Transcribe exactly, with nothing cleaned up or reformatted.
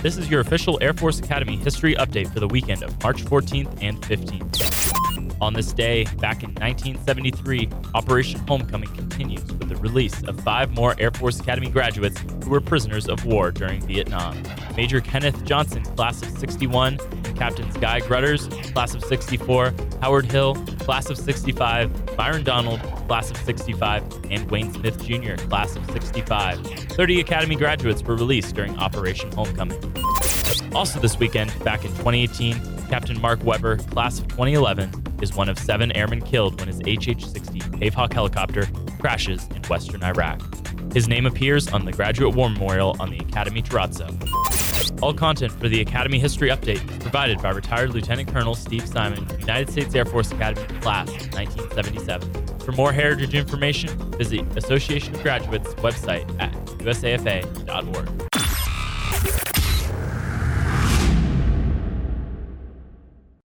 This is your official Air Force Academy history update for the weekend of March fourteenth and fifteenth. On this day, back in nineteen seventy-three, Operation Homecoming continues with the release of five more Air Force Academy graduates who were prisoners of war during Vietnam. Major Kenneth Johnson, class of sixty-one, Captains Guy Grutters, class of sixty-four, Howard Hill, class of sixty-five, Byron Donald, class of sixty-five, and Wayne Smith Junior, class of sixty-five. thirty Academy graduates were released during Operation Homecoming. Also this weekend, back in twenty eighteen, Captain Mark Weber, class of twenty eleven, is one of seven airmen killed when his H H sixty Pavehawk helicopter crashes in western Iraq. His name appears on the Graduate War Memorial on the Academy Terrazzo. All content for the Academy History Update is provided by retired Lieutenant Colonel Steve Simon, United States Air Force Academy, class of nineteen seventy-seven. For more heritage information, visit Association of Graduates website at U S A F A dot org.